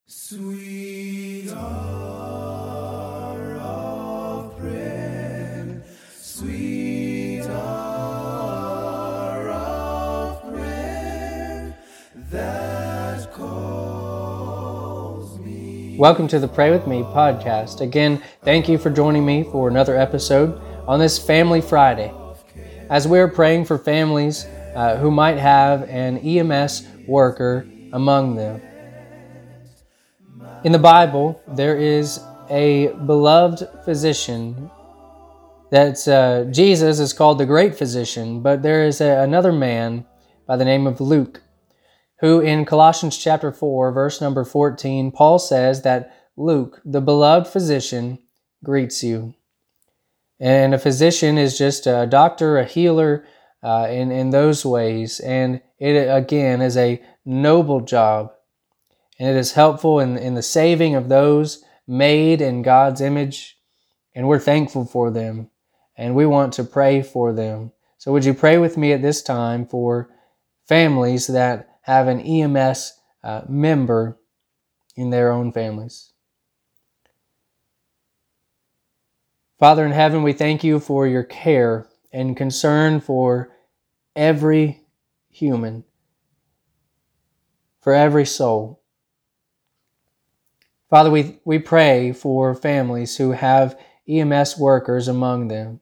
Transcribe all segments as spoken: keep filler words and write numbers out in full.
Sweet hour of prayer, sweet hour of prayer that calls me. Welcome to the Pray With Me podcast. Again, thank you for joining me for another episode on this Family Friday. As we're praying for families uh, who might have an E M S worker among them. In the Bible, there is a beloved physician that's, uh, Jesus is called the Great Physician, but there is a, another man by the name of Luke, who in Colossians chapter four, verse number fourteen, Paul says that Luke, the beloved physician, greets you. And a physician is just a doctor, a healer uh, in, in those ways, and it again is a noble job. And it is helpful in, in the saving of those made in God's image. And we're thankful for them. And we want to pray for them. So would you pray with me at this time for families that have an E M S uh, member in their own families? Father in heaven, we thank you for your care and concern for every human, for every soul. Father, we, we pray for families who have E M S workers among them.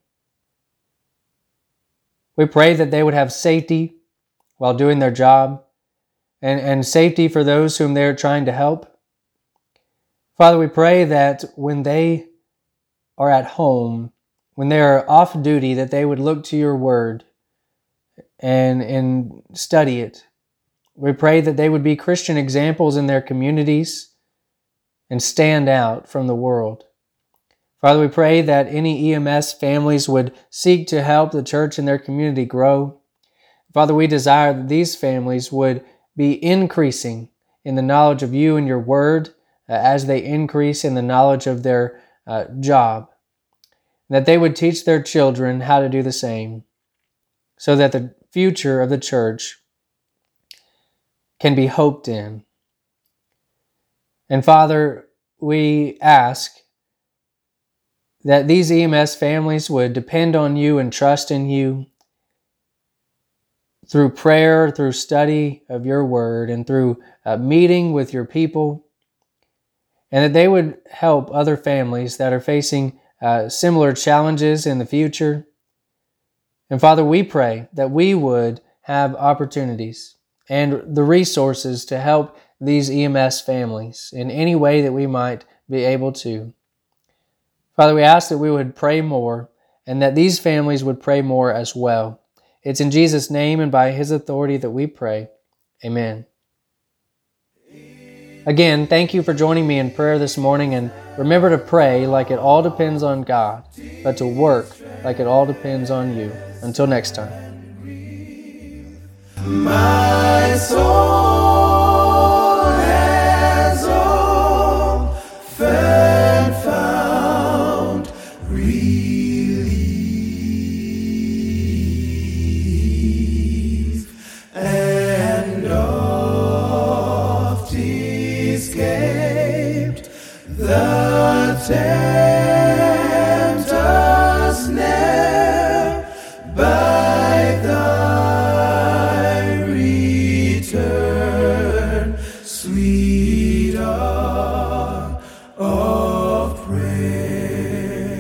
We pray that they would have safety while doing their job and, and safety for those whom they're trying to help. Father, we pray that when they are at home, when they are off duty, that they would look to your word and, and study it. We pray that they would be Christian examples in their communities and stand out from the world. Father, we pray that any E M S families would seek to help the church and their community grow. Father, we desire that these families would be increasing in the knowledge of you and your word uh, as they increase in the knowledge of their uh, job. That they would teach their children how to do the same so that the future of the church can be hoped in. And Father, we ask that these E M S families would depend on you and trust in you through prayer, through study of your word, and through uh, meeting with your people, and that they would help other families that are facing uh, similar challenges in the future. And Father, we pray that we would have opportunities and the resources to help these E M S families in any way that we might be able to. Father, we ask that we would pray more and that these families would pray more as well. It's in Jesus' name and by His authority that we pray. Amen. Again, thank you for joining me in prayer this morning, and remember to pray like it all depends on God, but to work like it all depends on you. Until next time. My soul has often found relief and oft escaped the